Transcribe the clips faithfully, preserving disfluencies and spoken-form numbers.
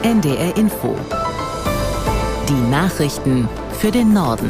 N D R Info. Die Nachrichten für den Norden.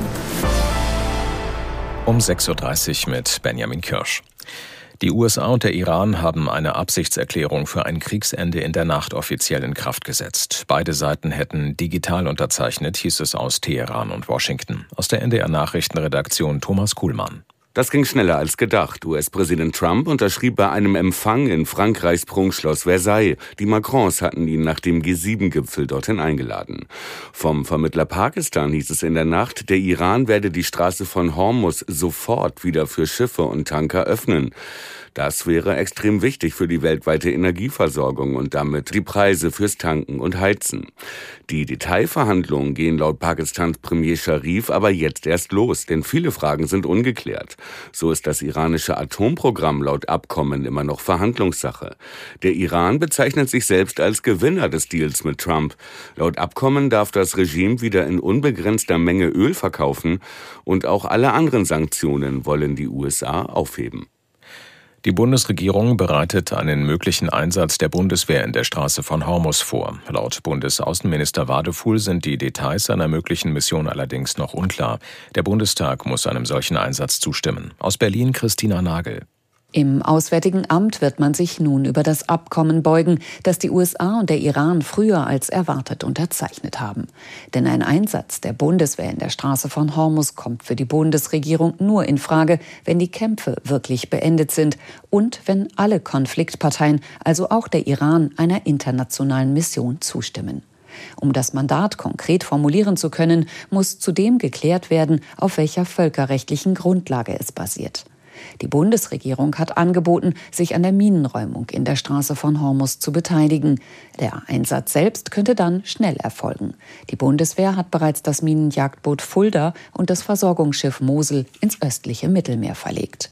Um sechs Uhr dreißig mit Benjamin Kirsch. Die U S A und der Iran haben eine Absichtserklärung für ein Kriegsende in der Nacht offiziell in Kraft gesetzt. Beide Seiten hätten digital unterzeichnet, hieß es aus Teheran und Washington. Aus der N D R-Nachrichtenredaktion Thomas Kuhlmann. Das ging schneller als gedacht. U S-Präsident Trump unterschrieb bei einem Empfang in Frankreichs Prunkschloss Versailles. Die Macrons hatten ihn nach dem G sieben Gipfel dorthin eingeladen. Vom Vermittler Pakistan hieß es in der Nacht, der Iran werde die Straße von Hormuz sofort wieder für Schiffe und Tanker öffnen. Das wäre extrem wichtig für die weltweite Energieversorgung und damit die Preise fürs Tanken und Heizen. Die Detailverhandlungen gehen laut Pakistans Premier Sharif aber jetzt erst los, denn viele Fragen sind ungeklärt. So ist das iranische Atomprogramm laut Abkommen immer noch Verhandlungssache. Der Iran bezeichnet sich selbst als Gewinner des Deals mit Trump. Laut Abkommen darf das Regime wieder in unbegrenzter Menge Öl verkaufen und auch alle anderen Sanktionen wollen die U S A aufheben. Die Bundesregierung bereitet einen möglichen Einsatz der Bundeswehr in der Straße von Hormuz vor. Laut Bundesaußenminister Wadefuhl sind die Details einer möglichen Mission allerdings noch unklar. Der Bundestag muss einem solchen Einsatz zustimmen. Aus Berlin Christina Nagel. Im Auswärtigen Amt wird man sich nun über das Abkommen beugen, das die U S A und der Iran früher als erwartet unterzeichnet haben. Denn ein Einsatz der Bundeswehr in der Straße von Hormuz kommt für die Bundesregierung nur in Frage, wenn die Kämpfe wirklich beendet sind und wenn alle Konfliktparteien, also auch der Iran, einer internationalen Mission zustimmen. Um das Mandat konkret formulieren zu können, muss zudem geklärt werden, auf welcher völkerrechtlichen Grundlage es basiert. Die Bundesregierung hat angeboten, sich an der Minenräumung in der Straße von Hormuz zu beteiligen. Der Einsatz selbst könnte dann schnell erfolgen. Die Bundeswehr hat bereits das Minenjagdboot Fulda und das Versorgungsschiff Mosel ins östliche Mittelmeer verlegt.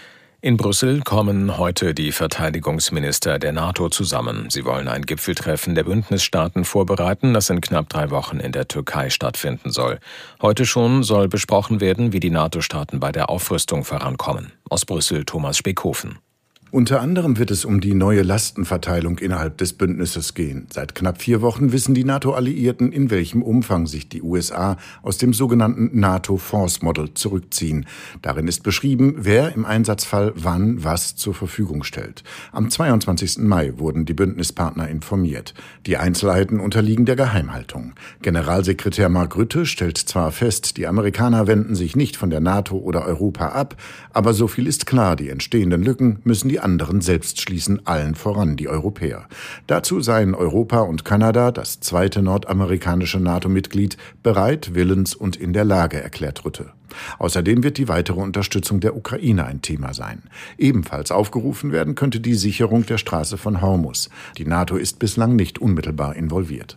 In Brüssel kommen heute die Verteidigungsminister der NATO zusammen. Sie wollen ein Gipfeltreffen der Bündnisstaaten vorbereiten, das in knapp drei Wochen in der Türkei stattfinden soll. Heute schon soll besprochen werden, wie die NATO-Staaten bei der Aufrüstung vorankommen. Aus Brüssel Thomas Speckhofen. Unter anderem wird es um die neue Lastenverteilung innerhalb des Bündnisses gehen. Seit knapp vier Wochen wissen die NATO-Alliierten, in welchem Umfang sich die U S A aus dem sogenannten NATO Force Model zurückziehen. Darin ist beschrieben, wer im Einsatzfall wann was zur Verfügung stellt. Am zweiundzwanzigsten Mai wurden die Bündnispartner informiert. Die Einzelheiten unterliegen der Geheimhaltung. Generalsekretär Mark Rutte stellt zwar fest, die Amerikaner wenden sich nicht von der NATO oder Europa ab, aber so viel ist klar, die entstehenden Lücken müssen die anderen selbst schließen, allen voran die Europäer. Dazu seien Europa und Kanada, das zweite nordamerikanische NATO-Mitglied, bereit, willens und in der Lage, erklärt Rutte. Außerdem wird die weitere Unterstützung der Ukraine ein Thema sein. Ebenfalls aufgerufen werden könnte die Sicherung der Straße von Hormuz. Die NATO ist bislang nicht unmittelbar involviert.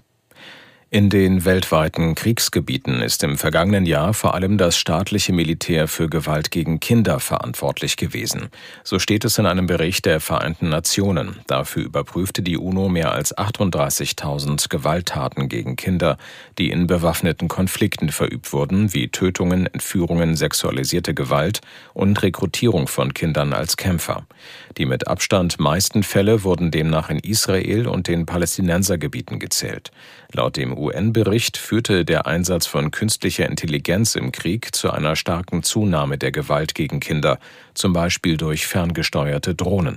In den weltweiten Kriegsgebieten ist im vergangenen Jahr vor allem das staatliche Militär für Gewalt gegen Kinder verantwortlich gewesen. So steht es in einem Bericht der Vereinten Nationen. Dafür überprüfte die UNO mehr als achtunddreißigtausend Gewalttaten gegen Kinder, die in bewaffneten Konflikten verübt wurden, wie Tötungen, Entführungen, sexualisierte Gewalt und Rekrutierung von Kindern als Kämpfer. Die mit Abstand meisten Fälle wurden demnach in Israel und den Palästinensergebieten gezählt. Laut dem U N-Bericht führte der Einsatz von künstlicher Intelligenz im Krieg zu einer starken Zunahme der Gewalt gegen Kinder, zum Beispiel durch ferngesteuerte Drohnen.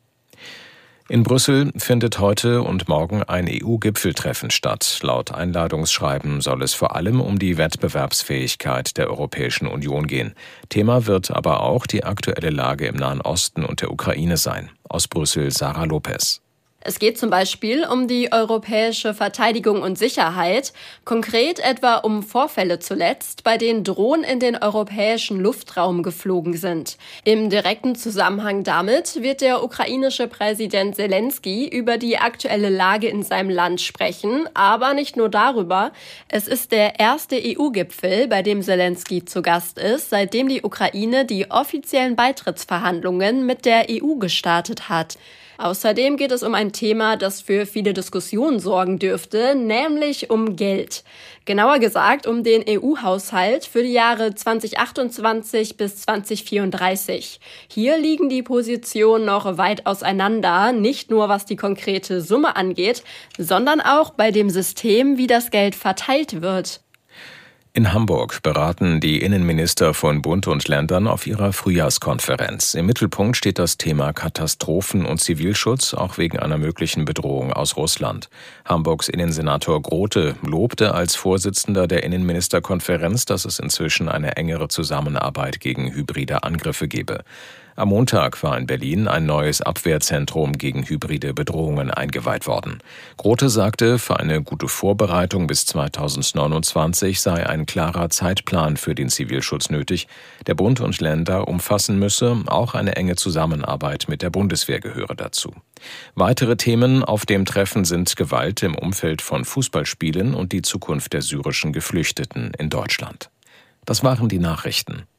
In Brüssel findet heute und morgen ein E U-Gipfeltreffen statt. Laut Einladungsschreiben soll es vor allem um die Wettbewerbsfähigkeit der Europäischen Union gehen. Thema wird aber auch die aktuelle Lage im Nahen Osten und der Ukraine sein. Aus Brüssel Sarah Lopez. Es geht zum Beispiel um die europäische Verteidigung und Sicherheit, konkret etwa um Vorfälle zuletzt, bei denen Drohnen in den europäischen Luftraum geflogen sind. Im direkten Zusammenhang damit wird der ukrainische Präsident Selenskyj über die aktuelle Lage in seinem Land sprechen, aber nicht nur darüber. Es ist der erste E U-Gipfel, bei dem Selenskyj zu Gast ist, seitdem die Ukraine die offiziellen Beitrittsverhandlungen mit der E U gestartet hat. Außerdem geht es um ein Thema, das für viele Diskussionen sorgen dürfte, nämlich um Geld. Genauer gesagt um den E U-Haushalt für die Jahre zweitausendachtundzwanzig bis zweitausendvierunddreißig. Hier liegen die Positionen noch weit auseinander, nicht nur was die konkrete Summe angeht, sondern auch bei dem System, wie das Geld verteilt wird. In Hamburg beraten die Innenminister von Bund und Ländern auf ihrer Frühjahrskonferenz. Im Mittelpunkt steht das Thema Katastrophen- und Zivilschutz, auch wegen einer möglichen Bedrohung aus Russland. Hamburgs Innensenator Grote lobte als Vorsitzender der Innenministerkonferenz, dass es inzwischen eine engere Zusammenarbeit gegen hybride Angriffe gebe. Am Montag war in Berlin ein neues Abwehrzentrum gegen hybride Bedrohungen eingeweiht worden. Grote sagte, für eine gute Vorbereitung bis zweitausendneunundzwanzig sei ein klarer Zeitplan für den Zivilschutz nötig, der Bund und Länder umfassen müsse, auch eine enge Zusammenarbeit mit der Bundeswehr gehöre dazu. Weitere Themen auf dem Treffen sind Gewalt im Umfeld von Fußballspielen und die Zukunft der syrischen Geflüchteten in Deutschland. Das waren die Nachrichten.